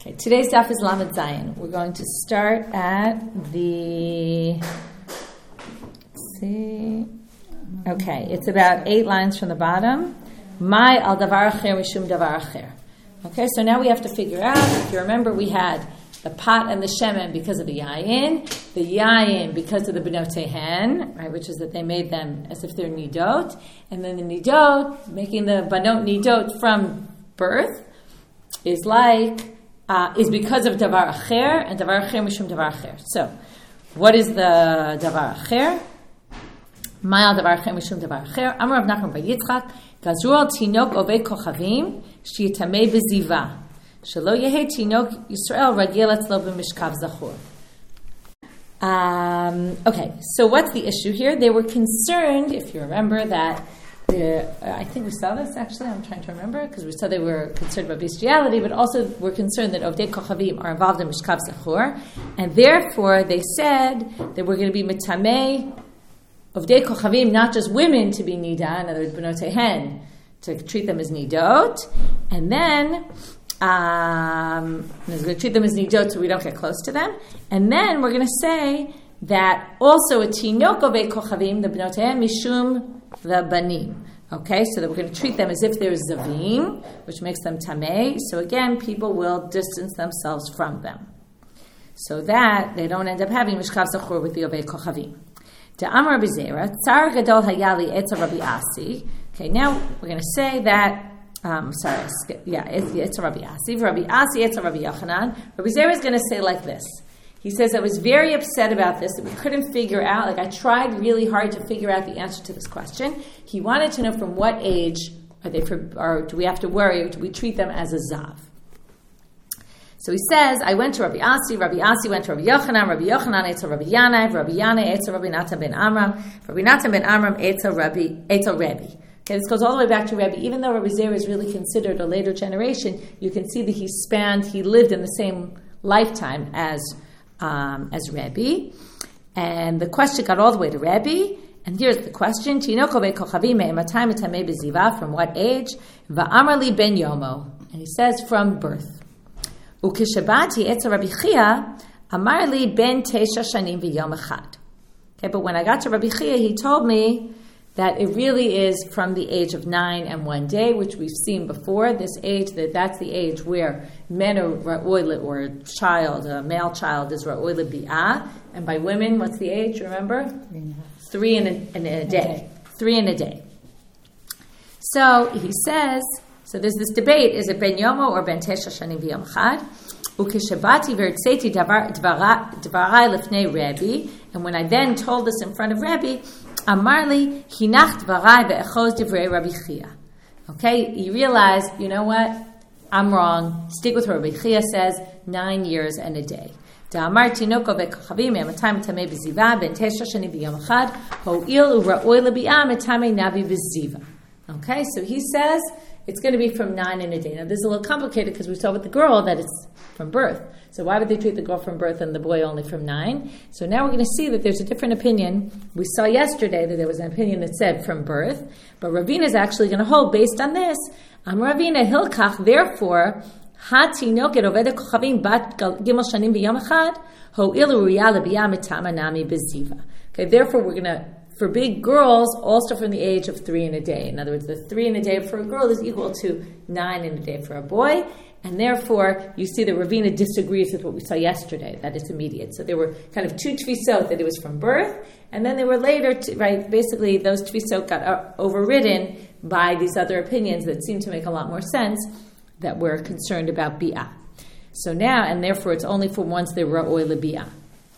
Okay, today's daf is Lamed Zayin. We're going to start at the. Let's see. Okay, it's about 8 lines from the bottom. Mai al davar acher mishum davar acher. Okay, so now we have to figure out. If you remember, we had the pot and the shemen because of the yayin because of the benotei hen, right? Which is that they made them as if they're nidot, and then the nidot, making the banot nidot from birth, is because of davar acher, and davar acher mishum davar acher. So, what is the davar acher? Ma'al davar acher mishum davar acher. Amar Rav Nachman bar Yitzchak, gazru al tinok ovei kochavim shiyitamei beziva, shelo yehe tinok Yisrael ragil etzlo b'mishkav zachur. Okay, so what's the issue here? They were concerned, if you remember, that I think we saw this actually, I'm trying to remember, because we saw they were concerned about bestiality, but also were concerned that Ovdei Kochavim are involved in Mishkav Zachur, and therefore they said that we're going to be Mitamei Ovdei Kochavim, not just women to be Nida, in other words, Benotei Hen, to treat them as Nidot, and then we're going to treat them as Nidot so we don't get close to them, and then we're going to say that also a Tinok Ovdei Kochavim, the Benotei Hen, Mishum the banim. Okay, so that we're going to treat them as if they're zavim, which makes them tamei. So again, people will distance themselves from them, so that they don't end up having mishkav zachur with the ovei kochavim. Da'amar Rabbi Zera, tsar gadol hayali etza Rabbi Asi. Okay, now we're going to say that. It's Rabbi Asi. Rabbi Asi, it's Rabbi Yochanan. Rabbi Zera is going to say like this. He says, I was very upset about this, that we couldn't figure out, I tried really hard to figure out the answer to this question. He wanted to know from what age are they or do we have to worry, or do we treat them as a zav? So he says, I went to Rabbi Asi went to Rabbi Yochanan etzel Rabbi Yanai, Rabbi Yanai etzel Rabbi Natan ben Amram, Rabbi Natan ben Amram etzel Rebbe. Okay, this goes all the way back to Rebbe. Even though Rabbi Zera is really considered a later generation, you can see that he lived in the same lifetime as Rebbe, and the question got all the way to Rebbe, and here's the question: from what age? Va'amarli ben yomo, and he says from birth. Ukishabati etza Rabbi Chia, amarli ben tesha shanim v'yom echad. Okay, but when I got to Rabbi Chia, he told me that it really is from the age of 9 and 1 day, which we've seen before. This age, that's the age where men are ra'oy, or a male child is ra'oy bi'ah, and by women, what's the age? Remember? 3 in a day. 3 in a day. So he says. So there's this debate: is it ben yomo or ben tesha shanim v'yom echad? Ukeshabati v'ertzeti dvarai lefnei Rebbe, and when I then told this in front of Rebbe, Amarli hinach dvarai ve'echoz divrei Rabbi Chia. Okay, you realize, you know what? I'm wrong. Stick with what Rabbi Chia says. 9 years and a day. Da'amar tinoko ve'kochavim me'amatay metamei b'ziva ben tesha shani b'yom echad ho'il u'ra'oi lebi'ah metamei navi b'ziva. Okay, so he says it's going to be from 9 in a day. Now, this is a little complicated because we saw with the girl that it's from birth. So why would they treat the girl from birth and the boy only from 9? So now we're going to see that there's a different opinion. We saw yesterday that there was an opinion that said from birth, but Ravina is actually going to hold based on this. Am Ravina hilkach, therefore, hatinoket oved kochavim bat gimel shanim b'yom echad ho'ilu riyah lebiyah mitama nami beziva. Okay, therefore we're going to forbid girls also from the age of 3 in a day. In other words, the 3 in a day for a girl is equal to 9 in a day for a boy. And therefore, you see that Ravina disagrees with what we saw yesterday, that it's immediate. So there were kind of 2 tfisot, that it was from birth, and then they were later, basically those tfisot got overridden by these other opinions that seem to make a lot more sense, that we're concerned about bi'ah. So now, and therefore it's only for once they were ra'oi lebi'ah.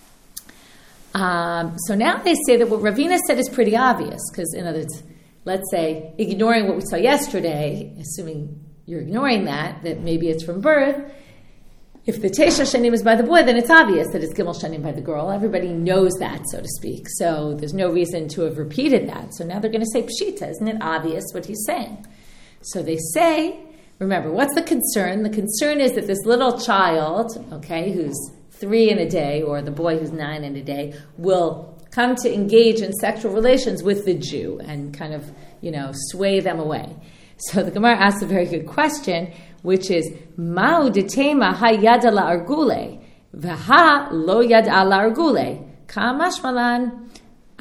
So now they say that what Ravina said is pretty obvious, because in other words, let's say, ignoring what we saw yesterday, assuming you're ignoring that maybe it's from birth, if the Tesha Shanim is by the boy, then it's obvious that it's Gimel Shanim by the girl. Everybody knows that, so to speak. So there's no reason to have repeated that. So now they're going to say Pshita. Isn't it obvious what he's saying? So they say, remember, what's the concern? The concern is that this little child, okay, who's 3 in a day, or the boy who's 9 in a day, will come to engage in sexual relations with the Jew and kind of, sway them away. So the Gemara asks a very good question. which is Ma'u detema ha yada la argule, v'ha lo yada la argule, kamashmalan.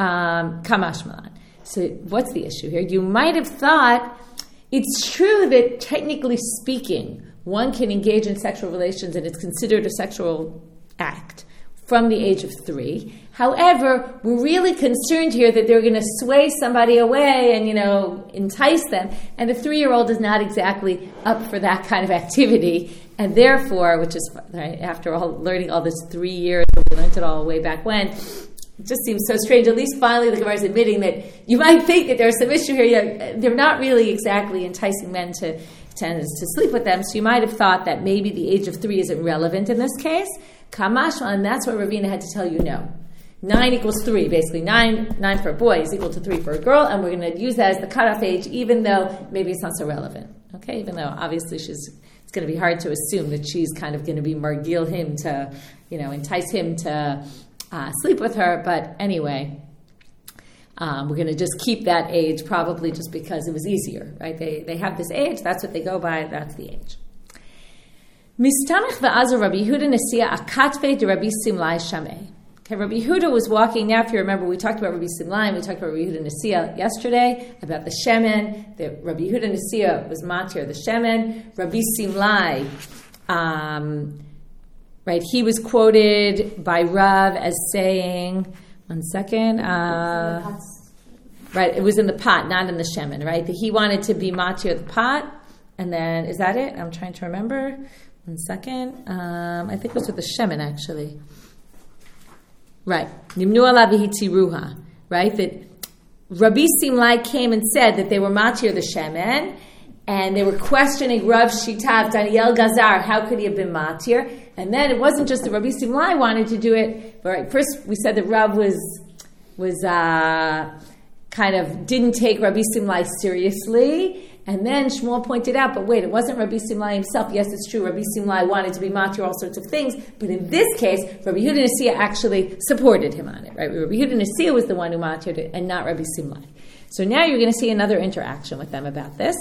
So what's the issue here? You might have thought it's true that technically speaking, one can engage in sexual relations and it's considered a sexual act from the age of 3. However, we're really concerned here that they're going to sway somebody away and, entice them. And a 3-year-old is not exactly up for that kind of activity. And therefore, which is, right, after all, learning all this 3 years, we learned it all way back when, it just seems so strange. At least finally the Gemara is admitting that you might think that there's some issue here. They're not really exactly enticing men to sleep with them. So you might have thought that maybe the age of 3 isn't relevant in this case. Kamashma, and that's what Ravina had to tell you no. 9 equals 3, basically. 9 for a boy is equal to 3 for a girl, and we're going to use that as the cutoff age, even though maybe it's not so relevant. Okay, even though obviously it's going to be hard to assume that she's kind of going to be margil him to, entice him to sleep with her. But anyway, we're going to just keep that age probably just because it was easier, right? They have this age, that's what they go by, that's the age. Mistamech v'azu Rabbi Yehuda Nesiya akatve de Rabbi Simlai Shameh. Okay, Rabbi Yehuda was walking. Now, if you remember, we talked about Rabbi Simlai, we talked about Rabbi Yehuda Nesiya yesterday, about the Shemen. The Rabbi Yehuda Nesiya was matir the Shemen. Rabbi Simlai, right, he was quoted by Rav as saying, one second, right, it was in the pot, not in the Shemen, right? That he wanted to be matir the pot, and then, is that it? I'm trying to remember. One second. I think it was with the Shemen, actually. Right. Nimnu ala v'hitziruha. Right? That Rabbi Simlai came and said that they were matir the Shemen, and they were questioning Rav Shitav, Daniel Gazar, how could he have been matir? And then it wasn't just that Rabbi Simlai wanted to do it, but right, first we said that Rav was kind of didn't take Rabbi Simlai seriously. And then Shmuel pointed out, but wait, it wasn't Rabbi Simlai himself. Yes, it's true, Rabbi Simlai wanted to be matir all sorts of things, but in this case, Rabbi Yehuda Nesiya actually supported him on it, right? Rabbi Yehuda Nesiya was the one who matired it, and not Rabbi Simlai. So now you're going to see another interaction with them about this.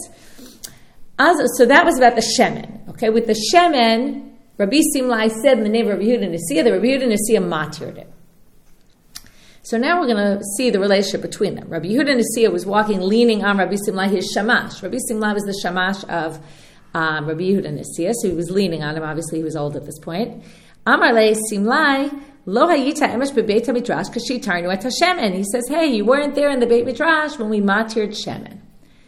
So that was about the Shemen. Okay, with the Shemen, Rabbi Simlai said in the name of Rabbi Yehuda Nesiya, that Rabbi Yehuda Nesiya matired it. So now we're going to see the relationship between them. Rabbi Yehuda Nesiya was walking, leaning on Rabbi Simlai, his shamash. Rabbi Simlai was the shamash of Rabbi Yehuda Nesiya, so he was leaning on him. Obviously, he was old at this point. Amar le Simlai, lo hayita emesh bebeit midrash kashitarnu et Hashemen. He says, hey, you weren't there in the Beit Midrash when we matired Shemen.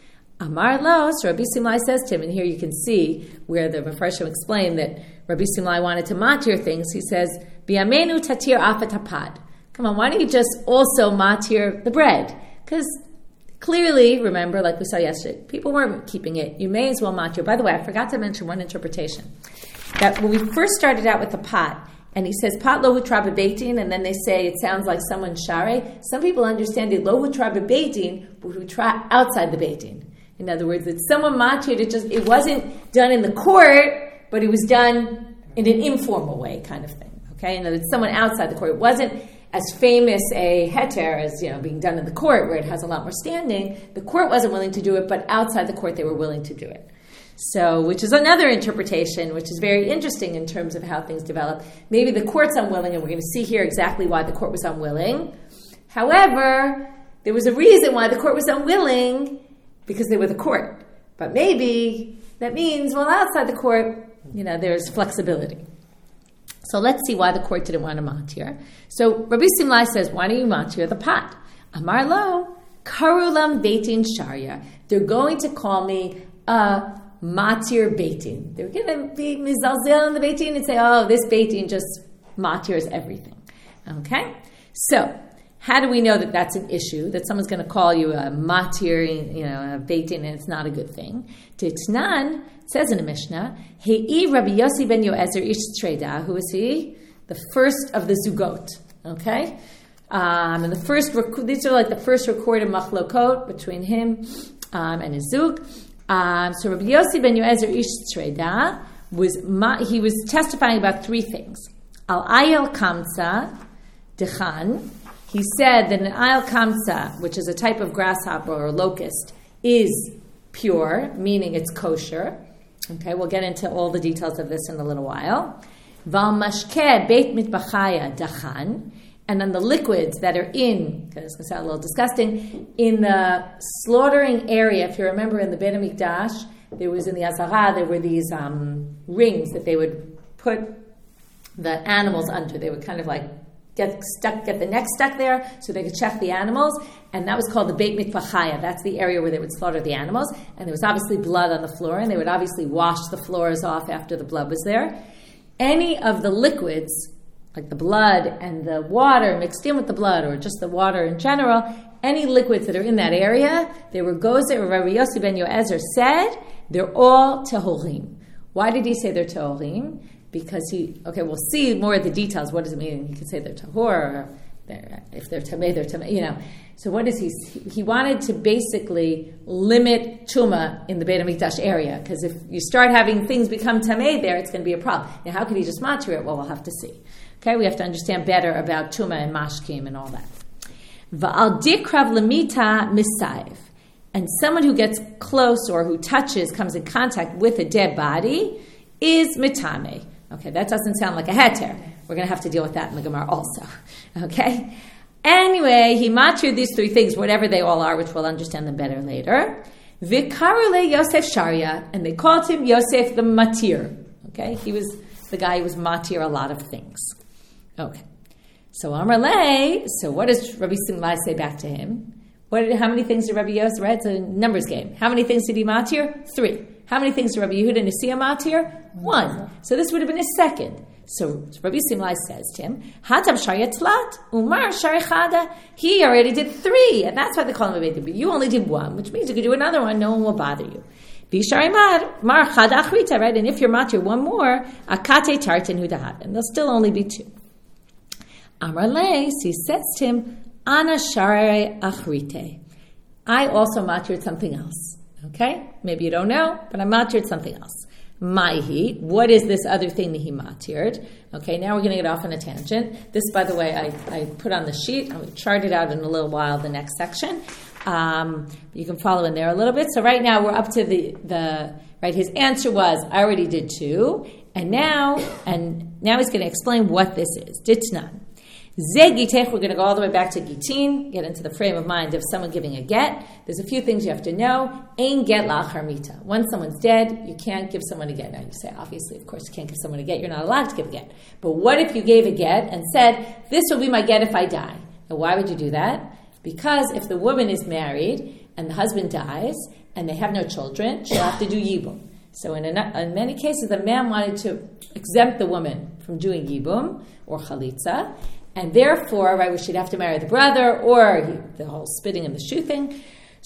Amar lo, so Rabbi Simlai says to him, and here you can see where the Mefarshim explained that Rabbi Simlai wanted to matir things. He says, bi'amenu tatir afat hapad. Come on, why don't you just also matir the bread? Because clearly, remember, like we saw yesterday, people weren't keeping it. You may as well matir. By the way, I forgot to mention one interpretation. That when we first started out with the pot, and he says, pot lo hutra bebeitin, and then they say it sounds like someone share. Some people understand it lo hutra bebeitin, but hutra outside the beitin. In other words, that someone matired, it wasn't done in the court, but it was done in an informal way, kind of thing. Okay? In other words, someone outside the court. It wasn't as famous a heter as, being done in the court where it has a lot more standing. The court wasn't willing to do it, but outside the court they were willing to do it. So, which is another interpretation, which is very interesting in terms of how things develop. Maybe the court's unwilling, and we're going to see here exactly why the court was unwilling. However, there was a reason why the court was unwilling, because they were the court. But maybe that means, well, outside the court, there's flexibility. So let's see why the court didn't want to matir. So Rabbi Simlai says, why don't you matir the pot? Amar lo, karulam beitin sharia. They're going to call me a matir beitin. They're going to be mizalzel in the beitin and say, oh, this beitin just matirs everything. Okay? So, how do we know that that's an issue, that someone's going to call you a matir, a beitin, and it's not a good thing? Titnan, says in the Mishnah, Hei Rabbi Yossi ben Yoezer ish Treda, who is he? The first of the Zugot. Okay? And these are like the first recorded machlokot between him and his Zug. So Rabbi Yossi ben Yoezer ish Treda he was testifying about 3 things. Al ayel kamsa dechan. He said that an ayel kamsa, which is a type of grasshopper or locust, is pure, meaning it's kosher. Okay, we'll get into all the details of this in a little while. Val mashke beit mitbachaya dachan. And then the liquids that are in, because it's going to sound a little disgusting, in the slaughtering area, if you remember in the Beit HaMikdash, there was in the Azara, there were these rings that they would put the animals under. They would kind of like get the neck stuck there so they could check the animals. And that was called the Beit Mikvachaya. That's the area where they would slaughter the animals. And there was obviously blood on the floor, and they would obviously wash the floors off after the blood was there. Any of the liquids, like the blood and the water mixed in with the blood, or just the water in general, any liquids that are in that area, they were gozer. Rabbi Yossi ben Yoezer said, they're all tehorim. Why did he say they're tehorim? Because we'll see more of the details. What does it mean? He could say they're tahor, or if they're tameh, they're tameh, So what is he wanted to basically limit tuma in the Beit HaMikdash area, because if you start having things become tameh there, it's going to be a problem. Now, how could he just matir it? Well, we'll have to see. Okay, we have to understand better about tuma and mashkim and all that. Va'al dikrav lemita misayv. And someone who gets close or who touches, comes in contact with a dead body, is mitame. Okay, that doesn't sound like a heter. We're going to have to deal with that in the Gemara also. Okay? Anyway, he matir these three things, whatever they all are, which we'll understand them better later. Vikarule Yosef Sharia, and they called him Yosef the Matir. Okay? He was the guy who was matir a lot of things. Okay. So Amar Lei, so what does Rabbi Simlai say back to him? How many things did Rabbi Yosef, right? It's a numbers game. How many things did he matir? 3. How many things did Rabbi Yehuda Nesiya matir? 1. So this would have been his second. So Rabbi Simlai says to him, Hatam Sharia Tlat, Umar Sharia Chada. He already did 3, and that's why they call him a Beit But you only did 1, which means you could do another one, no one will bother you. Mar Chada Achrita, right? And if you're matir 1 more, Akate Tartin Hudahat, and there'll still only be 2. Amar Leis, he says to him, Ana Share Achrite. I also matured something else. Okay? Maybe you don't know, but I matured something else. Maihi. What is this other thing that he matured? Okay, now we're going to get off on a tangent. This, by the way, I put on the sheet. I'll chart it out in a little while, the next section. You can follow in there a little bit. So right now we're up to the right, his answer was, I already did 2. And now he's going to explain what this is. Ditnan. Zegitech, we're going to go all the way back to Gitin, get into the frame of mind of someone giving a get. There's a few things you have to know. Ein get la'achar mita. Once someone's dead, you can't give someone a get. Now you say, obviously, of course, you can't give someone a get. You're not allowed to give a get. But what if you gave a get and said, this will be my get if I die? Now, why would you do that? Because if the woman is married and the husband dies and they have no children, she'll have to do yibum. So in many cases, the man wanted to exempt the woman from doing yibum or chalitza, and therefore, right, she'd have to marry the brother or the whole spitting and the shoe thing.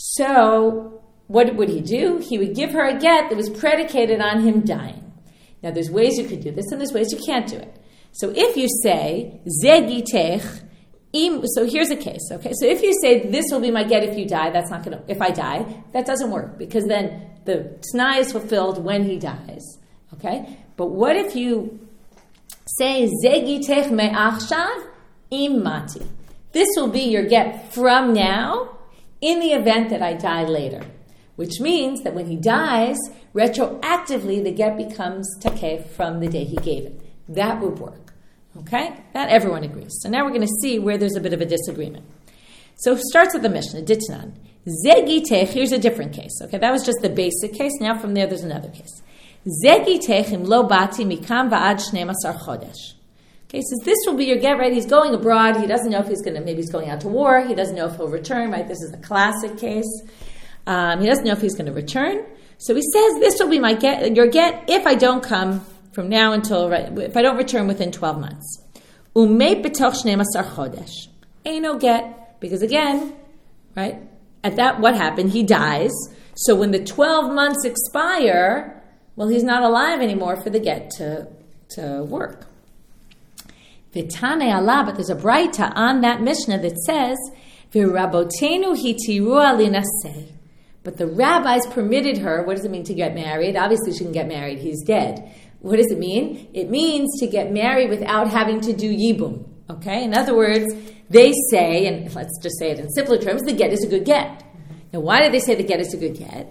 So what would he do? He would give her a get that was predicated on him dying. Now, there's ways you could do this, and there's ways you can't do it. So if you say, Zegitech, so here's a case, okay? So if you say, this will be my get if you die, that's not going to, if I die, that doesn't work, because then the t'nai is fulfilled when he dies, okay? But what if you say, Zegitech me'achshav im mati? This will be your get from now in the event that I die later, which means that when he dies, retroactively the get becomes takef from the day he gave it. That would work. Okay? That everyone agrees. So now we're going to see where there's a bit of a disagreement. So it starts with the Mishnah, Ditnan. Zegitech, here's a different case. Okay, that was just the basic case. Now from there, there's another case. Zegitech im lo bati mikam va'ad 12 chodesh. Okay, says this will be your get, right? He's going abroad. He doesn't know if maybe he's going out to war. He doesn't know if he'll return, right? This is a classic case. He doesn't know if he's going to return. So he says, this will be your get if I don't come from now until, right, if I don't return within 12 months. Umei b'toch 12 chodesh. Ain't no get, because again, right, at that, what happened? He dies. So when the 12 months expire, well, he's not alive anymore for the get to work. V'tanei Allah, but there's a braita on that Mishnah that says, V'rabotenu hitirua linaseh. But the rabbis permitted her, what does it mean to get married? Obviously she can get married, he's dead. What does it mean? It means to get married without having to do yibum. Okay? In other words, they say, and let's just say it in simpler terms, the get is a good get. Now why do they say the get is a good get?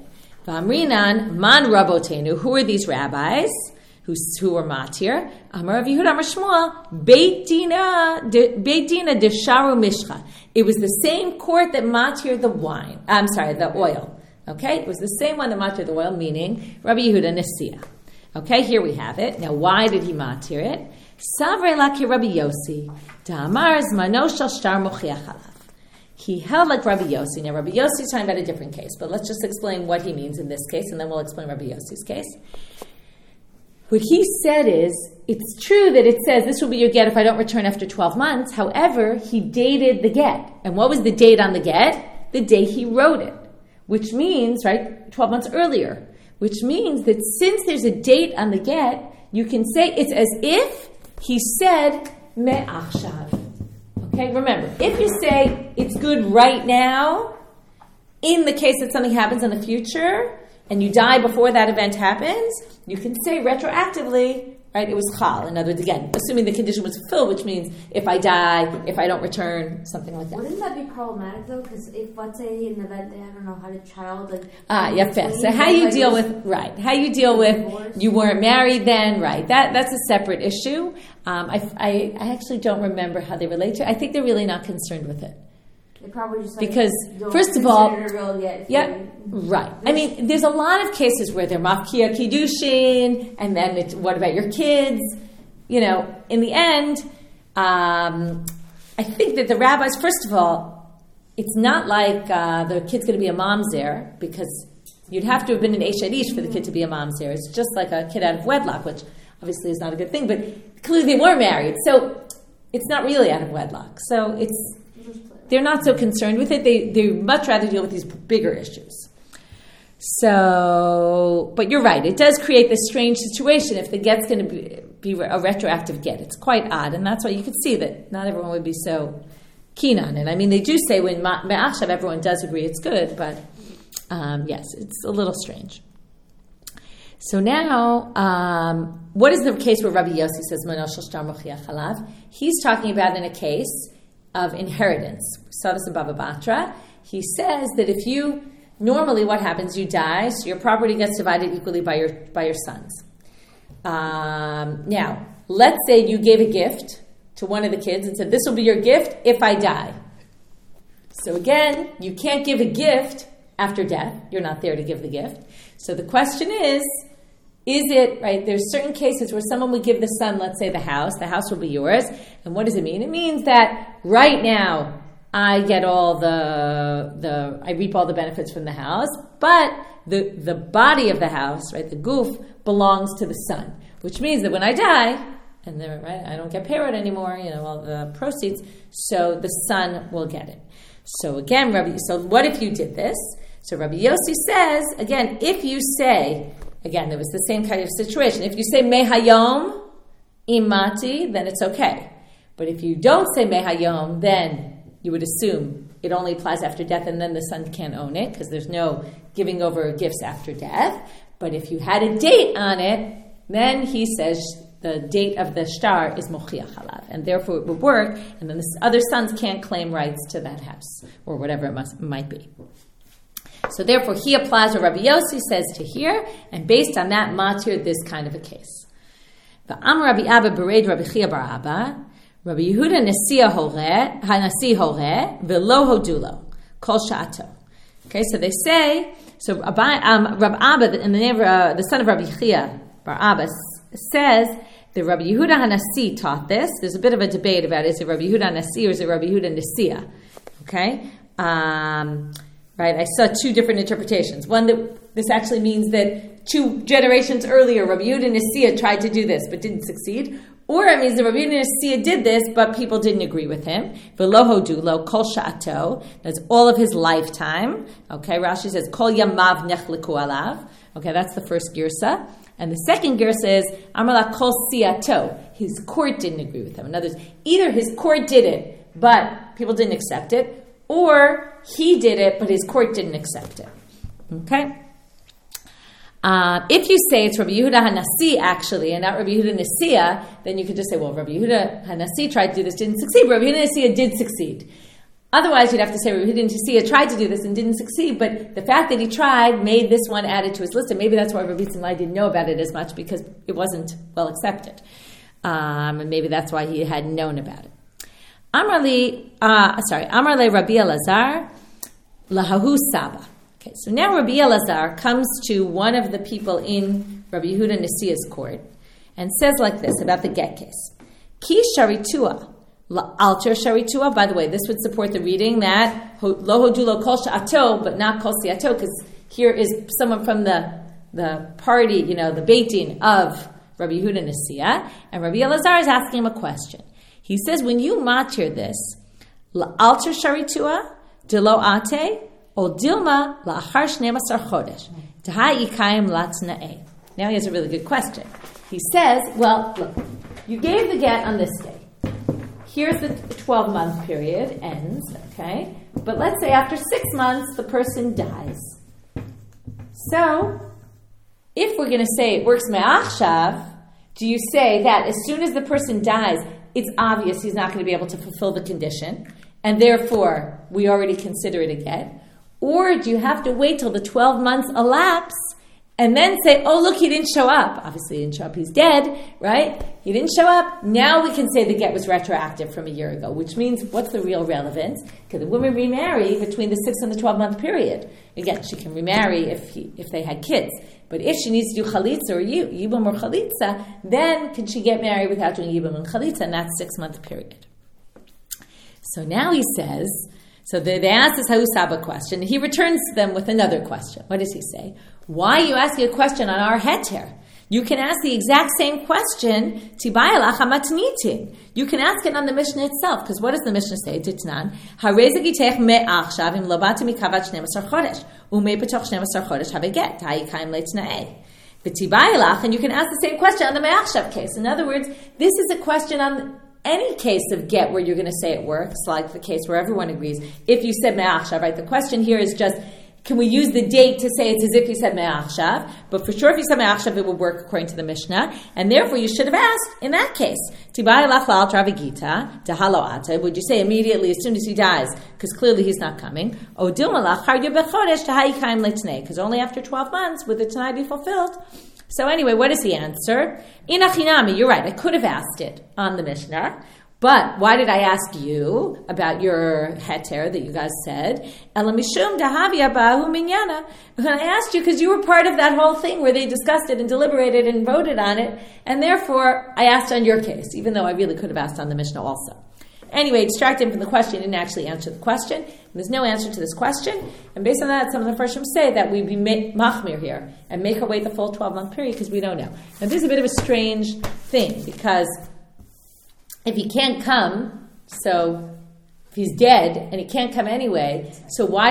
V'amrinan man rabotenu. Who are these rabbis who were matir? Amar Rav Yehuda Amar Shmuel Beit Dina desharu mishcha. It was the same court that matir the oil. Okay, it was the same one that matir the oil, meaning Rabbi Yehuda Nesiya. Okay, here we have it. Now, why did he matir it? Savrei laki Rabbi Yossi Da'amar zmano shel shtar mochiach alav. He held like Rabbi Yossi. Now, Rabbi Yossi is talking about a different case, but let's just explain what he means in this case, and then we'll explain Rabbi Yossi's case. What he said is, it's true that it says this will be your get if I don't return after 12 months. However, he dated the get. And what was the date on the get? The day he wrote it, which means, right, 12 months earlier, which means that since there's a date on the get, you can say it's as if he said me'achshav. Okay, remember, if you say it's good right now, in the case that something happens in the future, and you die before that event happens, you can say retroactively, right, it was chal. In other words, again, assuming the condition was fulfilled, which means if I die, if I don't return, something like that. Wouldn't that be problematic, though? Because if, let's say, in the event they, I don't know, had a child, like... Yafeh. So how you deal with, you weren't married then, right, that's a separate issue. I actually don't remember how they relate to it. I think they're really not concerned with it. They probably just because first of all, right. I mean, there's a lot of cases where they're mafkia kiddushin, and then it's, what about your kids? You know, in the end, I think that the rabbis, first of all, it's not like the kid's going to be a mamzer, because you'd have to have been an Eish Hadish for the kid to be a mamzer. It's just like a kid out of wedlock, which obviously is not a good thing, but clearly they were married, so it's not really out of wedlock. So they're not so concerned with it. They much rather deal with these bigger issues. So, but you're right. It does create this strange situation if the get's going to be a retroactive get. It's quite odd, and that's why you could see that not everyone would be so keen on it. I mean, they do say when me'achshav everyone does agree it's good, but yes, it's a little strange. So now, what is the case where Rabbi Yossi says mano shel shtar mochiach alav? He's talking about in a case of inheritance. We saw this in Baba Batra. He says that if you, normally what happens, you die, so your property gets divided equally by your sons. Now, let's say you gave a gift to one of the kids and said, this will be your gift if I die. So again, you can't give a gift after death. You're not there to give the gift. So the question is it, right, there's certain cases where someone would give the son, let's say the house will be yours, and what does it mean? It means that right now I get all I reap all the benefits from the house, but the body of the house, right, the goof, belongs to the son, which means that when I die, and right, I don't get parent anymore, all the proceeds, so the son will get it. So again, so what if you did this? So Rabbi Yossi says, again, if you say, again, there was the same kind of situation. If you say mehayom imati, then it's okay. But if you don't say mehayom, then you would assume it only applies after death, and then the son can't own it because there's no giving over gifts after death. But if you had a date on it, then he says the date of the shtar is mochiach alav, and therefore it would work, and then the other sons can't claim rights to that house or whatever it might be. So therefore, he applies what Rabbi Yossi says to here, and based on that, matir this kind of a case. The Amar Rabbi Abba bereid Rabbi Chia bar Abba, Rabbi Yehuda hanasi hore velo hodulo kol sha'ato. Okay, so they say, so Rabbi Abba, in the name of the son of Rabbi Chia bar Abba, says that Rabbi Yehuda hanasi taught this. There's a bit of a debate about is it Rabbi Yehuda hanasi or is it Rabbi Yehuda Nesiya? Okay. Right, I saw two different interpretations. One that this actually means that 2 generations earlier, Rabbi Yehuda Nesiya tried to do this but didn't succeed. Or it means that Rabbi Yehuda Nesiya did this, but people didn't agree with him. V'lo hodulo kol sha'ato. That's all of his lifetime. Okay, Rashi says kol yamav nechliku alav. Okay, that's the first girsa. And the second girsa is amar kol siato. His court didn't agree with him. In other words, either his court did it, but people didn't accept it, or he did it, but his court didn't accept it. Okay? If you say it's Rabbi Yehuda Hanasi, actually, and not Rabbi Yehuda Nesiya, then you could just say, well, Rabbi Yehuda Hanasi tried to do this, didn't succeed. Rabbi Yehuda Nesiya did succeed. Otherwise, you'd have to say Rabbi Yehuda Nesiya tried to do this and didn't succeed, but the fact that he tried made this one added to his list, and maybe that's why Rabbi Tzimai didn't know about it as much, because it wasn't well accepted. And maybe that's why he hadn't known about it. Amar le Rabbi Elazar, lahahu Saba. Okay, so now Rabbi Elazar comes to one of the people in Rabbi Yehuda Nesiya's court and says like this about the get case. Ki sharitua. Alter sharitua. By the way, this would support the reading that lo hodu lo kol sha'ato, but not kol si'ato, because here is someone from the party, the Beit Din of Rabbi Yehuda Nesiya, and Rabbi Elazar is asking him a question. He says, when you matir this, alter sharitua, de lo ate, o dilma la'achar 12 chodesh, d'ha yikayim latzna'e. Now he has a really good question. He says, well, look, you gave the get on this day. Here's the 12-month period, ends, okay? But let's say after 6 months, the person dies. So, if we're going to say it works me'achshav, do you say that as soon as the person dies, it's obvious he's not going to be able to fulfill the condition, and therefore we already consider it a get? Or do you have to wait till the 12 months elapse and then say, oh, look, he didn't show up. Obviously, he didn't show up. He's dead, right? He didn't show up. Now we can say the get was retroactive from a year ago, which means what's the real relevance? Can the woman remarry between the 6 and the 12-month period? Again, she can remarry if they had kids. But if she needs to do chalitza or yibum or chalitza, then can she get married without doing yibum and chalitza? And that's 6-month period. So now he says, so they ask this Hahu Saba question. He returns to them with another question. What does he say? Why are you asking a question on our heter? You can ask the exact same question, Tibayalach hamatnitin. You can ask it on the Mishnah itself, because what does the Mishnah say? Titnan, harezagitech me'achshav im lobati mikavat 12 chodesh, umei betoch 12 chodesh habeget, ha'ikayim leitna'eh. V'tibayalach, and you can ask the same question on the me'achshav case. In other words, this is a question on any case of get where you're going to say it works, like the case where everyone agrees. If you said me'achshav, right? The question here is just, can we use the date to say it's as if you said me'achshav? But for sure, if you said me'achshav, it would work according to the Mishnah. And therefore, you should have asked, in that case, Tibai lach la'al travagita, tahalo ate, would you say immediately as soon as he dies, because clearly he's not coming, O dilma lach har yebechodesh tahayikayim litnei, because only after 12 months would the Tanai be fulfilled. So anyway, what does he answer? Inachinami, you're right, I could have asked it on the Mishnah. But why did I ask you about your heter that you guys said? Elamishum dahavia ba'hu minyana. And I asked you because you were part of that whole thing where they discussed it and deliberated and voted on it, and therefore I asked on your case, even though I really could have asked on the Mishnah also. Anyway, distract him from the question, didn't actually answer the question. And there's no answer to this question. And based on that, some of the Farshim say that we be machmir here and make her wait the full 12-month period because we don't know. Now, this is a bit of a strange thing because if he can't come, so if he's dead and he can't come anyway, so why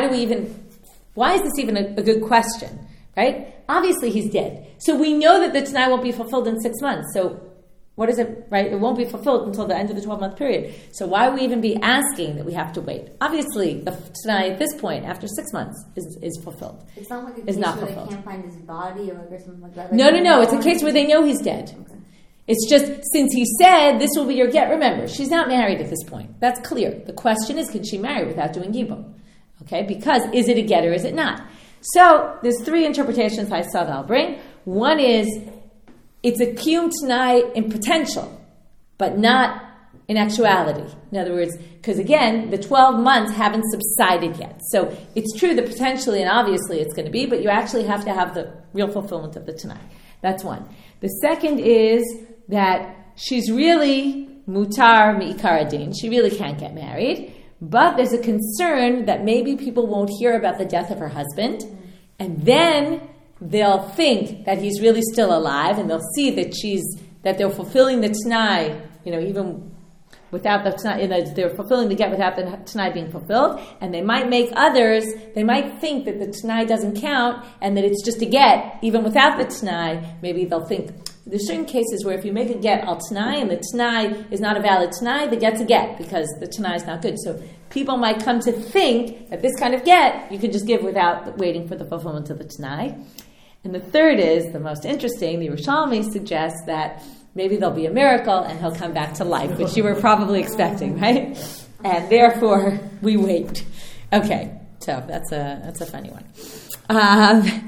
is this even a good question, right? Obviously he's dead. So we know that the Tanai won't be fulfilled in 6 months. So what is it, right? It won't be fulfilled until the end of the 12-month period. So why would we even be asking that we have to wait? Obviously, the Tanai at this point, after 6 months, is fulfilled. It's not like a case where they can't find his body or something like that. No. It's a case where they know he's dead. Okay. It's just, since he said, this will be your get, remember, she's not married at this point. That's clear. The question is, can she marry without doing yibum? Okay, because is it a get or is it not? So, there's 3 interpretations I saw that I'll bring. One is, it's a kiyum t'nai in potential, but not in actuality. In other words, because again, the 12 months haven't subsided yet. So, it's true that potentially and obviously it's going to be, but you actually have to have the real fulfillment of the t'nai. That's one. The second is that she's really mutar mi'ikar adin. She really can't get married. But there's a concern that maybe people won't hear about the death of her husband. And then they'll think that he's really still alive. And they'll see that they're fulfilling the t'nai, even without the t'nai, they're fulfilling the get without the t'nai being fulfilled. And they might think that the t'nai doesn't count and that it's just a get, even without the t'nai. Maybe they'll think, there's certain cases where if you make a get al t'nai and the t'nai is not a valid t'nai, the get's a get because the t'nai is not good. So people might come to think that this kind of get you could just give without waiting for the fulfillment of the t'nai. And the third is, the most interesting, the Yerushalmi suggests that maybe there'll be a miracle and he'll come back to life, which you were probably expecting, right? and therefore we wait. Okay, so that's a funny one.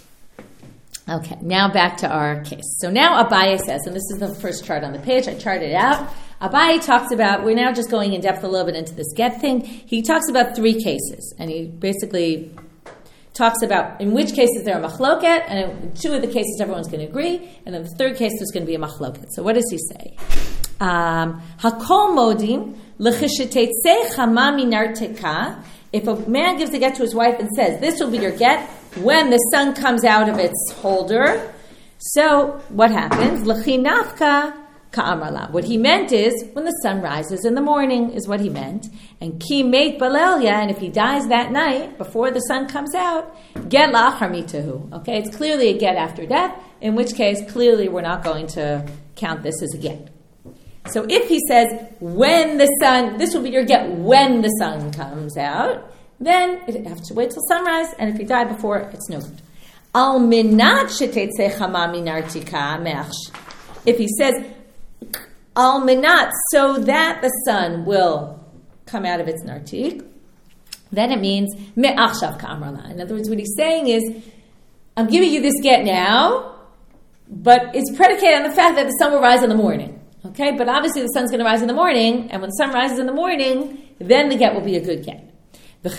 Okay, now back to our case. So now Abaye says, and this is the first chart on the page, I charted it out. Abaye talks about, we're now just going in depth a little bit into this get thing. He talks about 3 cases, and he basically talks about in which cases there are machloket, and in 2 of the cases everyone's going to agree, and in the 3rd case there's going to be a machloket. So what does he say? Hakol modim l'chisheteitzei chama minar teka. If a man gives a get to his wife and says, this will be your get when the sun comes out of its holder, so what happens? L'chinafka ka'amarla. What he meant is, when the sun rises in the morning is what he meant. And ki meit balelya, and if he dies that night, before the sun comes out, get la'achar mitahu. Okay, it's clearly a get after death, in which case, clearly we're not going to count this as a get. So if he says, when the sun, this will be your get when the sun comes out, then it has to wait till sunrise, and if you die before, it's no good. Al minat shetetzei chama minar tika me'ach. If he says, al minat, so that the sun will come out of its nartik, then it means me'achshav ka'amrala. In other words, what he's saying is, I'm giving you this get now, but it's predicated on the fact that the sun will rise in the morning. Okay, but obviously the sun's going to rise in the morning, and when the sun rises in the morning, then the get will be a good get. But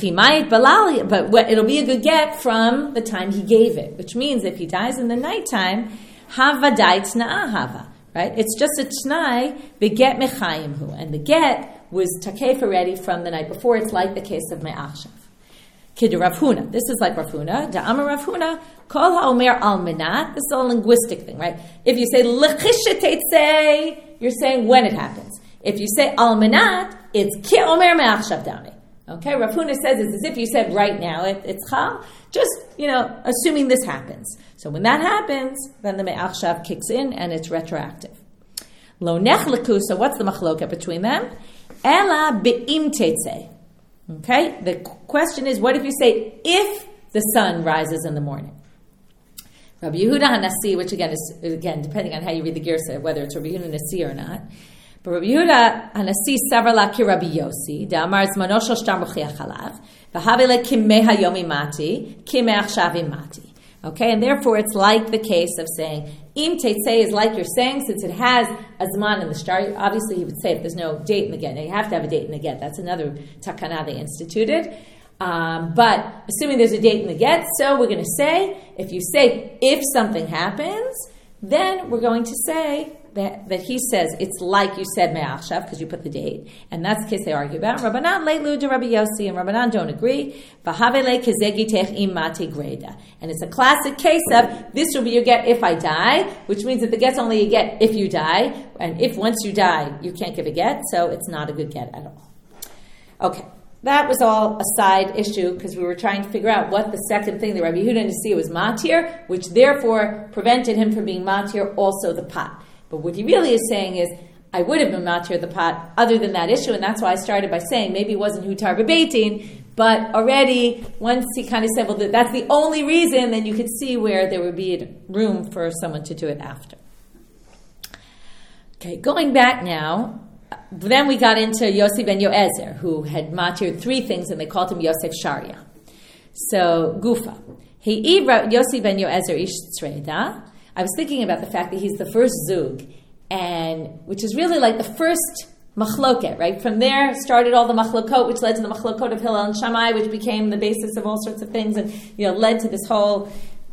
it'll be a good get from the time he gave it, which means if he dies in the nighttime, havadai t'na'a hava, right? It's just a t'nai, the get mechayimhu, and the get was takef already from the night before. It's like the case of me'achshav. Kid Rav Huna. This is like Rav Huna. Da'amar Rav Huna, kol ha'omer al menat. This is a linguistic thing, right? If you say l'chisheteitzei, you're saying when it happens. If you say al menat, it's ki omer me'achshav dami. Okay, Rav Huna says it's as if you said right now, it's chal, just, assuming this happens. So when that happens, then the me'achshav kicks in and it's retroactive. Lo nechleku, so what's the machloka between them? Ela be'im teitzei. Okay, the question is, what if you say if the sun rises in the morning? Rabbi Yehuda HaNasi, which again is depending on how you read the Girsa, whether it's Rabbi Yehuda HaNasi or not. But Rabbi Yehuda HaNasi savar ki Rabbi Yossi, da'amar zmano shel shtar mochiach halav, v'havele kimei hayomi mati, kimei achshavi mati. Okay, and therefore it's like the case of saying, im teitzei is like you're saying, since it has a zman in the shtar. Obviously, he would say if there's no date in the get. Now, you have to have a date in the get. That's another takana they instituted. But assuming there's a date in the get, so we're going to say, if you say if something happens, then we're going to say that he says it's like you said me'achshav because you put the date, and that's the case they argue about. Rabbanan leitlu de Rabbi Yossi, and Rabbanan don't agree. V'havele kezegitech im mati greda, and it's a classic case of this will be your get if I die, which means that the get's only a get if you die, and if once you die you can't give a get, so it's not a good get at all. Okay. That was all a side issue because we were trying to figure out what the second thing that Rabbi Yehuda HaNasi was matir, which therefore prevented him from being matir also the pot. But what he really is saying is, I would have been matir the pot other than that issue, and that's why I started by saying maybe it wasn't hutar b'beitin, but already once he kind of said, well, that's the only reason, then you could see where there would be room for someone to do it after. Okay, going back now. Then we got into Yossi ben Yoezer, who had matir 3 things, and they called him Yosef Sharia. So, Gufa. Yossi ben Yoezer ish tzreida. I was thinking about the fact that he's the first zug, and which is really like the first machloket, right? From there started all the machlokot, which led to the machlokot of Hillel and Shammai, which became the basis of all sorts of things, and led to this whole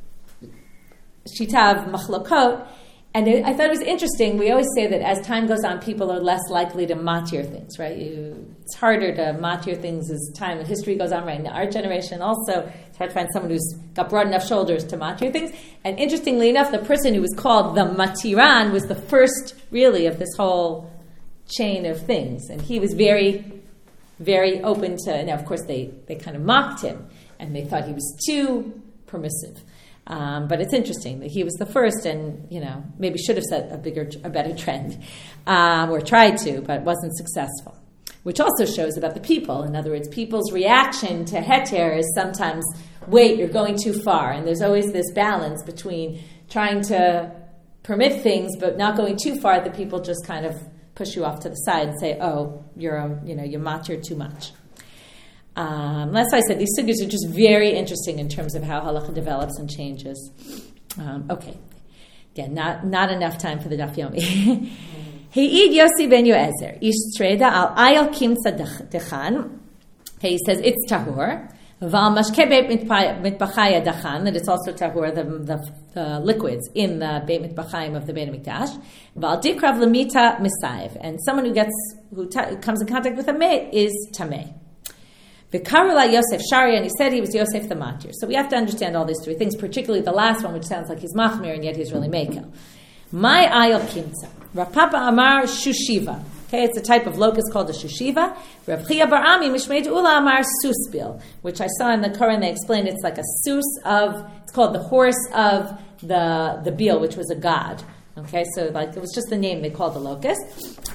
shita of machlokot. And I thought it was interesting. We always say that as time goes on, people are less likely to matir things, right? It's harder to matir things as time and history goes on, right? In our generation also, it's hard to find someone who's got broad enough shoulders to matir things. And interestingly enough, the person who was called the matiran was the first, really, of this whole chain of things. And he was very, very open to, now of course they kind of mocked him, and they thought he was too permissive. But it's interesting that he was the first, and maybe should have set a better trend, or tried to, but wasn't successful. Which also shows about the people. In other words, people's reaction to heter is sometimes, wait, you're going too far, and there's always this balance between trying to permit things but not going too far that people just kind of push you off to the side and say, "Oh, you're matir too much." That's why I said these sugyas are just very interesting in terms of how halacha develops and changes. Okay, again, not enough time for the daf yomi. He'id Yossi ben Yoezer ish treda al ayal kimsa dechan. Okay, he says it's tahur. Val mashke beit mitbachaya dachan, that it's also tahur, the liquids in the beit mitbachayim of the Beit Hamikdash. Val dikrav lemita misayev, and someone who comes in contact with a mate is tameh. V'karula Yosef Shari, and he said he was Yosef the Matir. So we have to understand all these three things, particularly the last one, which sounds like he's machmir and yet he's really mekel. My ayal kimsa. Rav Papa Amar Shushiva. Okay, it's a type of locust called a shushiva. Rav Chia Bar Ami Mishmeid Ula Amar Susbil, which I saw in the Quran. They explained it's like a it's called the horse of the Bil, which was a god. Okay, so like it was just the name they called the locust.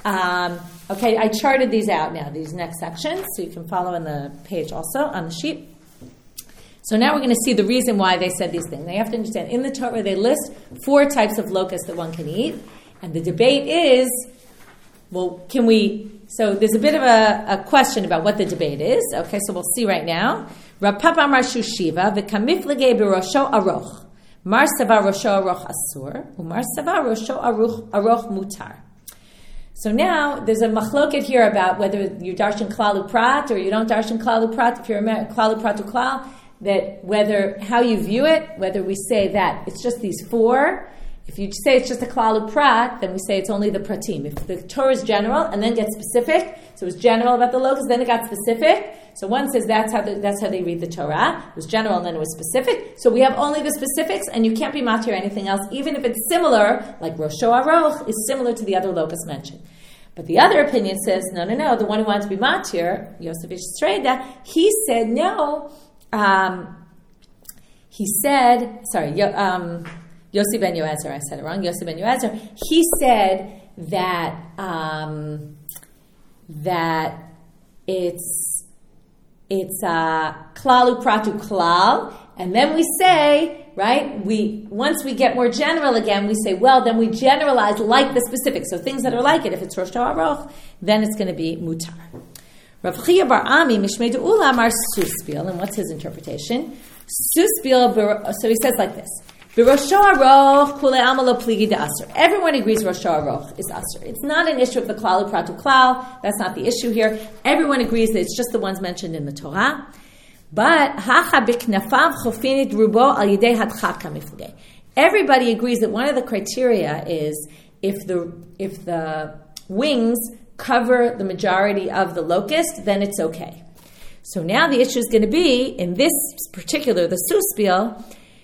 Okay, I charted these out now, these next sections, so you can follow in the page also on the sheet. So now we're going to see the reason why they said these things. They have to understand, in the Torah they list 4 types of locusts that one can eat, and the debate is, well, can we... So there's a bit of a question about what the debate is. Okay, so we'll see right now. Rav Papa Amar Shushiva v'kamiflege b'rosho aroch. Mar sava rosho aroch asur, umar sava rosho aroch mutar. So now there's a machloket here about whether you darshan klal uprat or you don't darshan klal uprat. If you're a klal uprat to klal, that whether how you view it, whether we say that it's just these 4. If you say it's just a klal uprat, then we say it's only the pratim. If the Torah is general and then gets specific, so it was general about the locust, then it got specific. So one says that's how they read the Torah. It was general and then it was specific. So we have only the specifics, and you can't be matir anything else, even if it's similar, like Rosho Aroch is similar to the other locusts mentioned. But the other opinion says, no, the one who wanted to be matir, Yosef Ish Streda, he said no. Yossi ben Yoezer, I said it wrong. Yossi ben Yoezer, he said that it's klalu pratu klal, and then we say, right? Once we get more general again, we say, well, then we generalize like the specifics. So things that are like it, if it's Rosh Hashanah, then it's going to be mutar. Rav Chia Bar Ami Mishmei Ula Amar Suspil, and what's his interpretation? Suspil. So he says like this. Everyone agrees Rosh Hashanah is Asr. It's not an issue of the Klal Upratu Klal. That's not the issue here. Everyone agrees that it's just the ones mentioned in the Torah. But everybody agrees that one of the criteria is if the wings cover the majority of the locust, then it's okay. So now the issue is going to be, in this particular, the Suspil,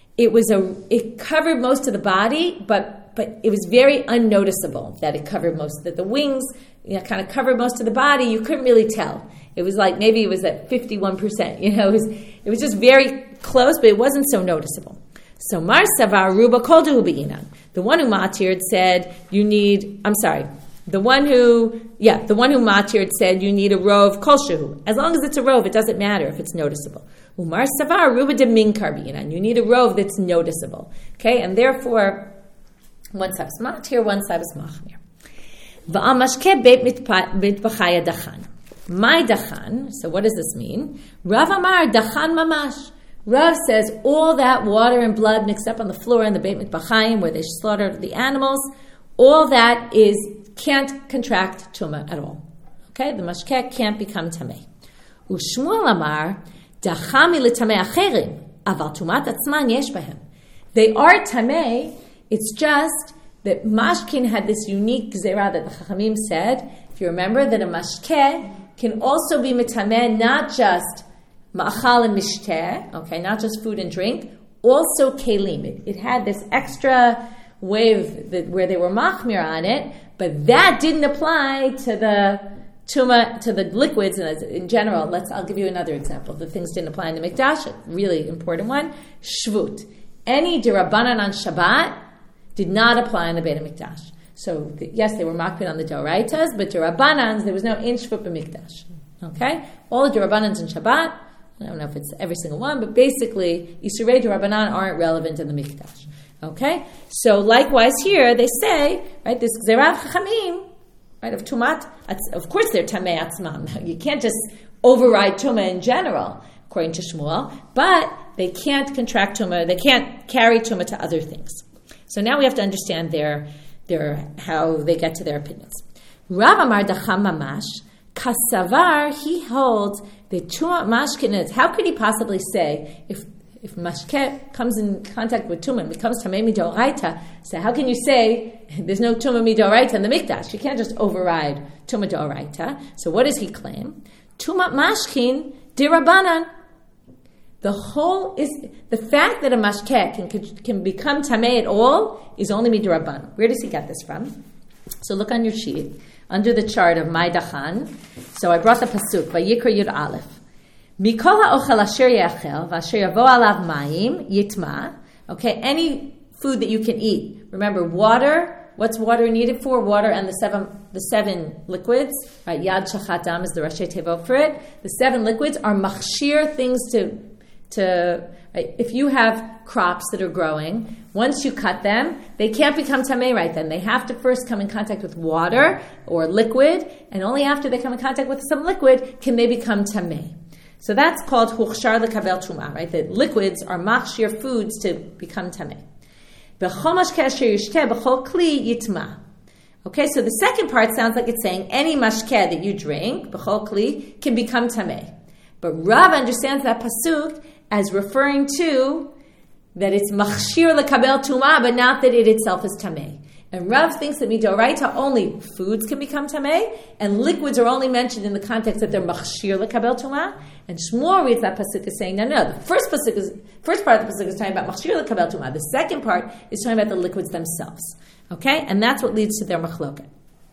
it covered most of the body, but it was very unnoticeable that it covered that the wings kind of covered most of the body. You couldn't really tell. It was like maybe it was at 51%. It was just very close, but it wasn't so noticeable. So Mar Savar Ruba Koldu Be'inan. The one who matired said the one who matired said you need a rov kolshehu. As long as it's a rov, it doesn't matter if it's noticeable. Umar savar ruba de min karbinan. You need a rov that's noticeable. Okay, and therefore, one side is matir, one side is machmir. Va'amashke beit mitbachaya dachan. My dachan. So what does this mean? Rav Amar dachan mamash. Rav says all that water and blood mixed up on the floor in the beit mitbachayim where they slaughtered the animals, all that can't contract tumah at all. Okay, the mashkeh can't become tameh. Ushmuel Amar dachami l'tameh acherim aval tumat atzman yesh bahem. They are tameh. It's just that mashkin had this unique gzera that the Chachamim said. If you remember that a mashkeh can also be mitameh, not just ma'achal and mishteh. Okay, not just food and drink, also kelim. It had this extra wave where they were machmir on it, but that didn't apply to the tuma, to the liquids in general. I'll give you another example. The things didn't apply in the Mikdash. A really important one. Shvut. Any derabanan on Shabbat did not apply in the Beit HaMikdash. So yes, they were machmir on the Doraitas, but derabanans, there was no in Shvut b'Mikdash. Okay? All the derabanans in Shabbat, I don't know if it's every single one, but basically, Isurei derabanan aren't relevant in the Mikdash. Okay? So likewise here, they say, right, this Gzerat Chachamim, right, of tumat, of course they're tamei atzmam. You can't just override tuma in general, according to Shmuel, but they can't contract tuma, they can't carry tuma to other things. So now we have to understand their how they get to their opinions. Rav Amar Dacham Mamash, Kasavar, he holds the tuma mashkin. How could he possibly say, if mashke comes in contact with tuma and becomes tamei midoraita, so how can you say there's no tuma midoraita in the mikdash? You can't just override tuma doraita. So what does he claim? Tuma mashkin dirabanan. The fact that a mashke can become tamei at all is only midrabanan. Where does he get this from? So look on your sheet under the chart of Mai Dachan. So I brought the pasuk Vayikra Yud Aleph. Mikol ha'ochel asher yachel v'asher yavo alav mayim yitma. Okay, any food that you can eat. Remember, water. What's water needed for? Water and the seven liquids. Right, Yad Shachat Dam is the Rashi Tevot for it. The 7 liquids are machshir things to right, if you have crops that are growing, once you cut them, they can't become tamei right then. They have to first come in contact with water or liquid, and only after they come in contact with some liquid can they become tamei. So that's called huchshar lekabel tumah, right? The liquids are machshir foods to become tamei. B'chomash kasher yishteh b'chol kli yitma. Okay, so the second part sounds like it's saying any mashkeh that you drink, b'chol kli, can become tamei. But Rav understands that pasuk as referring to that it's machshir lekabel tumah, but not that it itself is tamei. And Rav thinks that midoraita only foods can become tamei, and liquids are only mentioned in the context that they're machshir lekabel tumah. And Shmuel reads that pasuk as saying, no. The first part of the pasuk is talking about machshir lekabel tumah. The second part is talking about the liquids themselves. Okay, and that's what leads to their machloket.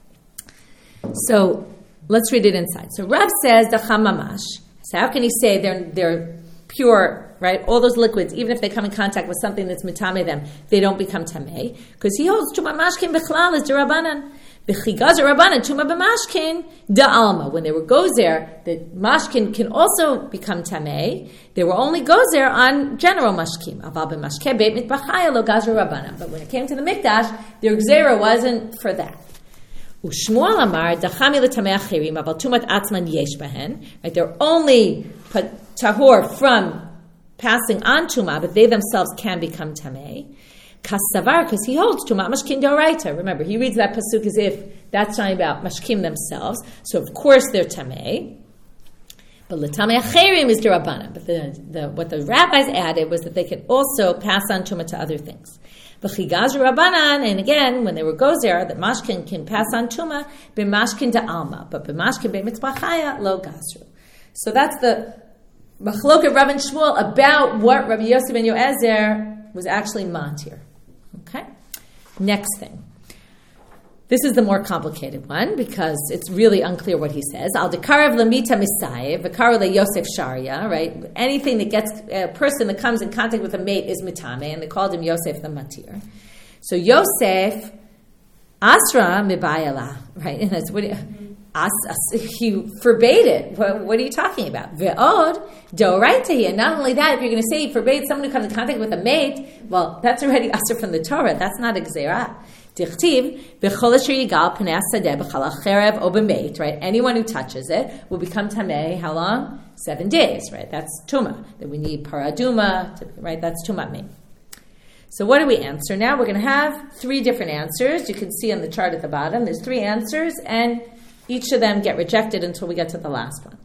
So let's read it inside. So Rav says dacham mamash. So how can he say they're pure, right? All those liquids, even if they come in contact with something that's mitame them, they don't become tamei. Because he holds tuma mashkin bechlal is derabanan. V'chigaz derabanan tuma b'mashkin da'alma. When there were gozer, the mashkin can also become tamei. There were only gozer on general mashkim. Aval b'mashke beit mitbachaya lo gaz derabanan. But when it came to the mikdash, their gzera wasn't for that. Ushmuel amar dachami l'tamei achirim aval tumat atzman yesh bahen. Right, they're only tahor from passing on tuma, but they themselves can become tamei. Kasavar, because he holds tuma mashkin doraita. Remember, he reads that pasuk as if that's talking about mashkim themselves. So of course they're tamei. But l'tamei achirim is derabanan. But what the rabbis added was that they could also pass on tuma to other things. V'chigaz Rabbanan, and again, when they were gozer, that mashkin can pass on tuma, b'mashkin da'alma, but b'mashkin b'mitzvah lo gazru. So that's the machloket Rav and Shmuel about what Rabbi Yossi ben Yoezer was actually mant here. Okay? Next thing. This is the more complicated one because it's really unclear what he says. Al dekarev lamita misayev, v'karu le Yosef Sharia, right? Anything that gets a person that comes in contact with a mate is mitame, and they called him Yosef the Matir. So Yosef asra mibayala, right? And that's what he forbade it. What are you talking about? Ve'od doraita. And not only that, if you're going to say he forbade someone who comes in contact with a mate, well, that's already asr from the Torah. That's not a gzerah. Dichtiv v'chol asher yigal pnei hasadeh b'chal hacherev o b'meit. Right, anyone who touches it will become tamei. How long? 7 days. Right, that's tuma. That we need paraduma. Right, that's tuma mei. So what do we answer now? We're going to have 3 different answers. You can see on the chart at the bottom. There's 3 answers, and each of them get rejected until we get to the last one.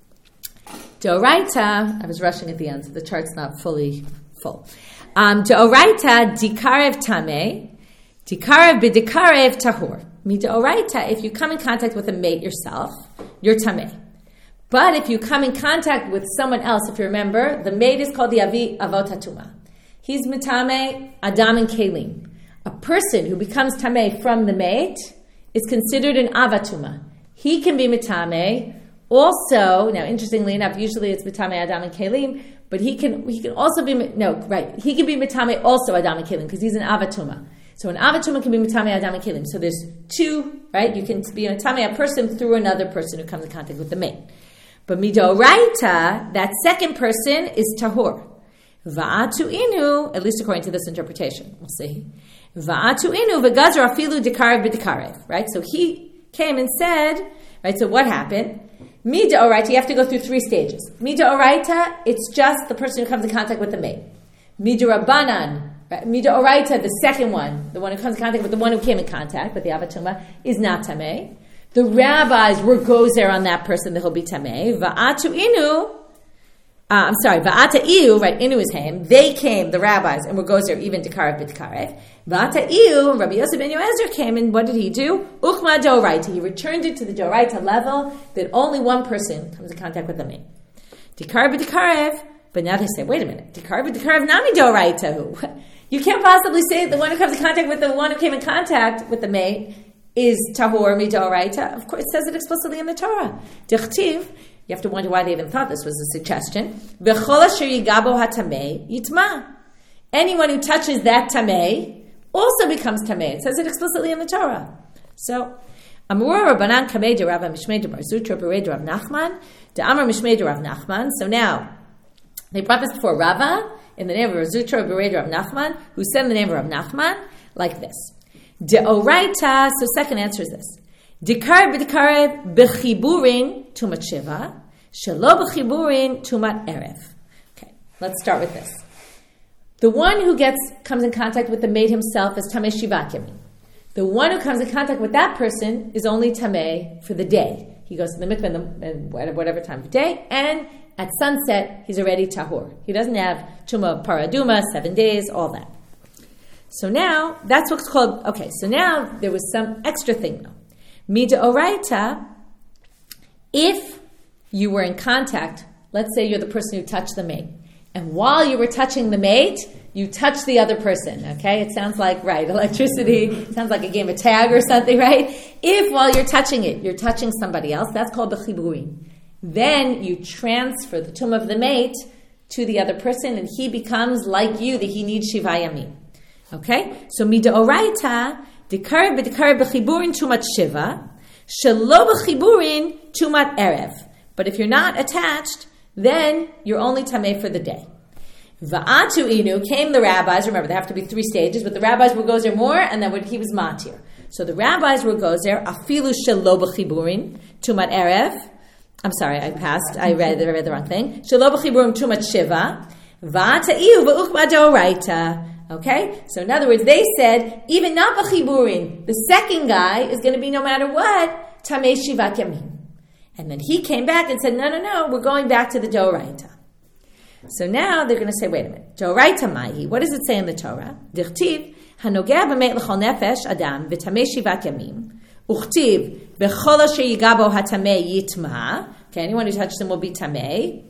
Doraita. I was rushing at the end, so the chart's not fully full. Doraita dikarev tamei. Dikarev b'dikarev tahur. Midoraita, if you come in contact with a mate yourself, you're tamei. But if you come in contact with someone else, if you remember, the mate is called the avi avot hatuma. He's mitame adam and kelim. A person who becomes tamei from the mate is considered an avatuma. He can be mitame. Also, now interestingly enough, usually it's mitame adam and kelim, but he can also be he can be mitame also adam and kelim because he's an avatuma. So an avatuma can be mitame adam and kelim. So there's 2, right? You can be mitame a person through another person who comes in contact with the mate. But midoraita, that second person is tahor. Va'atu inu, at least according to this interpretation, we'll see. Va'atu inu v'gazar afilu dikarev b'dikarev, right? So he came and said, right, so what happened? Mida Oraita, you have to go through 3 stages. Mida Oraita, it's just the person who comes in contact with the maid. Mida Rabbanan, Mida Oraita, the second one, the one who comes in contact with the one who came in contact with the Avatuma, is not Tameh. The rabbis were gozer on that person that he'll be Tameh. Va'atu Inu, Va'ata Iu, right, Inu is him. They came, the rabbis, and were gozer even to Karev B'Karev. Va'ata Iu, Rabbi Yosef ben Yoezer came, and what did he do? Uchma Doraita. He returned it to the Doraita level that only one person comes in contact with the maid. Dikarev B'Karev, but now they say, wait a minute, Dikarev B'Karev Nami Doraita. You can't possibly say the one who comes in contact with the one who came in contact with the maid is Tahor Midoraita. Of course, it says it explicitly in the Torah. Dichtiv, you have to wonder why they even thought this was a suggestion. V'chol asher yigabo hatamei yitma. Anyone who touches that tamei also becomes tamei. It says it explicitly in the Torah. So, Amur Rabbanan kamei de Rav Mishmei de Bar Zutra Berei de Rav Nachman de Amar Mishmei de Rav Nachman. So now, they brought this before Rava in the name of Rav Zutra Berei de Rav Nachman, who said in the name of Rav Nachman like this. De'oraita, so second answer is this. Dikarev b'dikarev b'chiburin tumat shiva, shelo b'chiburin tumat erev. Okay, let's start with this. The one who comes in contact with the maid himself is tamei shivat yamin. The one who comes in contact with that person is only tamei for the day. He goes to the mikveh in whatever time of day, and at sunset he's already tahor. He doesn't have tuma paraduma, 7 days, all that. So now, that's what's called, okay, so now there was some extra thing though. Mida Oraita, if you were in contact, let's say you're the person who touched the maid, and while you were touching the maid, you touched the other person, okay? It sounds like, right, electricity, it sounds like a game of tag or something, right? If while you're touching it, you're touching somebody else, that's called the chiburin. Then you transfer the tum of the maid to the other person, and he becomes like you, that he needs shiva yamin. Okay, so mida oraita dikarev b'chiburin tumat shiva, shelo b'chiburin tumat erev. But if you're not attached, then you're only tamei for the day. Va'atu inu, came the rabbis. Remember, there have to be 3 stages, but the rabbis were gozer more, and then he was matir. So the rabbis were gozer afilu shelo b'chiburin tumat erev. I'm sorry, I read the wrong thing. Shelo b'chiburin tumat shiva. Va'ata iu v'uchma doraita. Okay? So in other words, they said, even not b'chiburin, the second guy is going to be no matter what, tamei shivat yamin. And then he came back and said, no, we're going back to the doraita. So now they're going to say, wait a minute, doraita mahi, what does it say in the Torah? Dichtiv, hanogea b'meit l'chol nefesh adam v'tamei shivat yamin, uchtiv, b'chol asher yigabo hatamei yitma, okay, anyone who touches him will be tamei,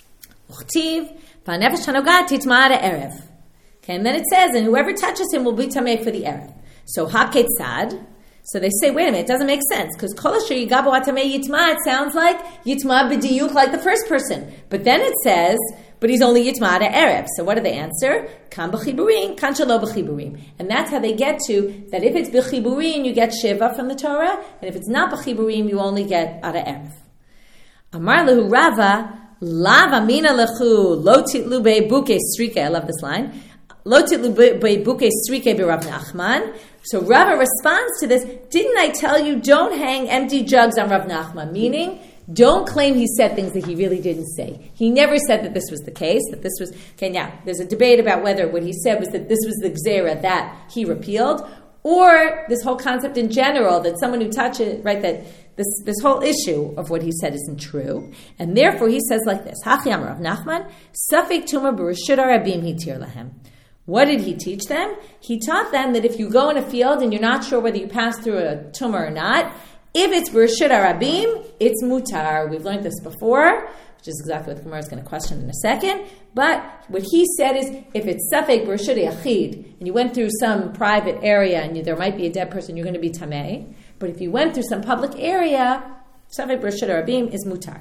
uchtiv, v'nefesh hanogat titma erev. Okay, and then it says, and whoever touches him will be tamei for the erev. So haketzad. So they say, wait a minute, it doesn't make sense because kol asher yigabo hatamei yitma. It sounds like yitma b'diyuk, like the first person. But then it says, but he's only yitma erev. So what do they answer? Kan b'chiburin, kan shelo b'chiburim. And that's how they get to that. If it's b'chiburin, you get shiva from the Torah, and if it's not b'chiburim, you only get ada erev. Amar lehu Rava, lava mina lechu lo titlu be'buke strike. I love this line. Lo titlu be'buke strike b'Rav Nachman. So Rava responds to this, didn't I tell you don't hang empty jugs on Rav Nachman? Meaning, don't claim he said things that he really didn't say. He never said that this was the case, that this was... Okay, now, there's a debate about whether what he said was that this was the gzera that he repealed, or this whole concept in general, that someone who touches, right, that this whole issue of what he said isn't true. And therefore he says like this, Hachi Amar Rav Nachman, Safek Tumah b'Reshut Harabim hitir lahem. What did he teach them? He taught them that if you go in a field and you're not sure whether you pass through a tumor or not, if it's B'Reshut Harabim, it's mutar. We've learned this before, which is exactly what the Gemara is going to question in a second. But what he said is, if it's Safek B'Reshut Yachid, and you went through some private area and there might be a dead person, you're going to be tamei. But if you went through some public area, Safek B'Reshut Harabim is mutar.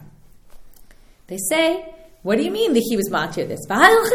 They say, what do you mean that he was matir this?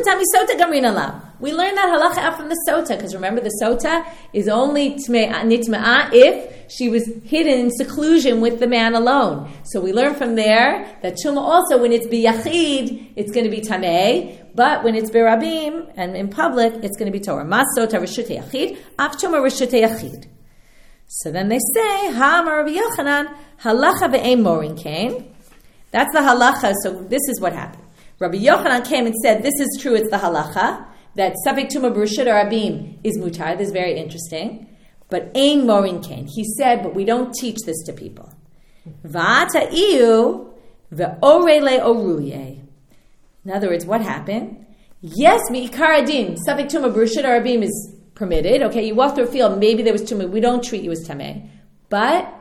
We learned that halacha out from the sota, because remember the sota is only nitma'a if she was hidden in seclusion with the man alone. So we learn from there that tumah also, when it's biyachid, it's going to be tamei, but when it's berabim and in public, it's going to be torah. Mas sota reshut yachid, af tumah reshut yachid. So then they say, Ha'amar Rabbi Yochanan, halacha ve'ein morin kain. That's the halacha. So this is what happened. Rabbi Yochanan came and said, this is true, it's the halacha, that Safek Tumah B'Reshut Rabim is mutar. This is very interesting. But ein morin kain. He said, but we don't teach this to people. Va'ata iyu ve'orei le'oruye. In other words, what happened? Yes, mi'ikar adin, Safek Tumah B'Reshut Rabim is permitted. Okay, you walk through a field, maybe there was tumah. We don't treat you as tameh. But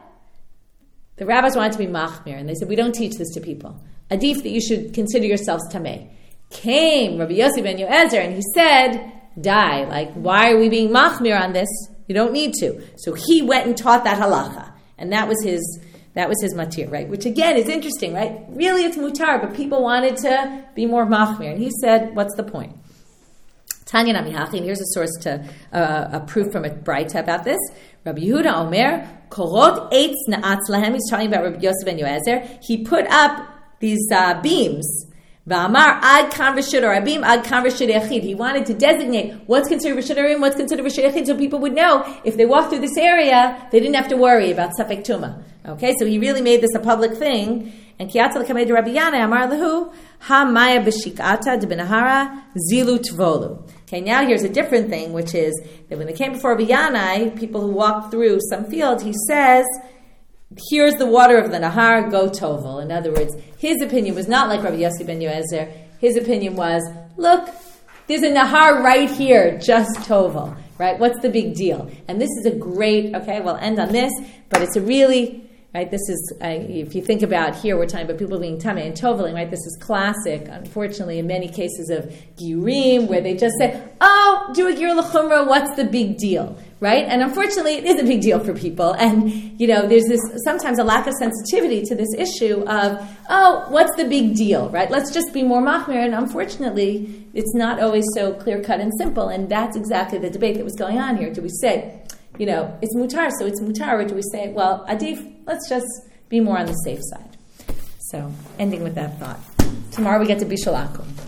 the rabbis wanted to be machmir, and they said, we don't teach this to people. Adif, that you should consider yourselves tameh. Came Rabbi Yossi ben Yoezer, and he said, die. Like, why are we being machmir on this? You don't need to. So he went and taught that halacha. And that was his matir, right? Which again is interesting, right? Really it's mutar, but people wanted to be more machmir. And he said, what's the point? Tanya Namihachi, and here's a source to a proof from a Braita about this. Rabbi Yehuda Omer, Korot Eitz Na'atz Lahem, he's talking about Rabbi Yosef ben Yoezer. He put up these beams. V'amar ad kan reshut rabim, ad kan reshut yachid. He wanted to designate what's considered reshut rabim, what's considered reshut yachid, so people would know if they walked through this area, they didn't have to worry about Safek Tumah. Okay, so he really made this a public thing. And Kiyatza l'kamei de Rabbi Yana amar lehu ha maya b'shikata de benahara zilu tvolu. Okay, now here's a different thing, which is that when they came before Rabbi Yanai, people who walked through some field, he says, here's the water of the Nahar, go Tovel. In other words, his opinion was not like Rabbi Yossi ben Yoezer. His opinion was, look, there's a Nahar right here, just Tovel, right? What's the big deal? And this is a great, okay, we'll end on this, but it's a really, right, this is, if you think about here, we're talking about people being tamei and toveling, right? This is classic, unfortunately, in many cases of giurim, where they just say, oh, do a gir l'chumra, what's the big deal, right? And unfortunately, it is a big deal for people. And, you know, there's this, sometimes a lack of sensitivity to this issue of, oh, what's the big deal, right? Let's just be more machmir. And unfortunately, it's not always so clear-cut and simple. And that's exactly the debate that was going on here. Do we say, you know, it's mutar, so it's mutar, or do we say, well, adif, let's just be more on the safe side? So, ending with that thought. Tomorrow we get to Bishul Akum.